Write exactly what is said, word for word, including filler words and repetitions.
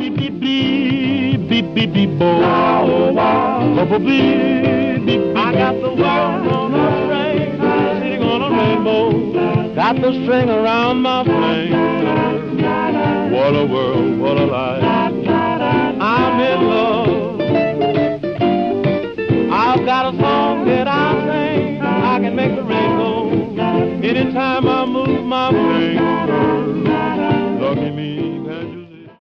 beep, beep, beep, beep, beep, bo. Bo, beep, beep, I got the world on a string, sitting on a rainbow. Got the string around my finger. What a world, what a life. I'm in love.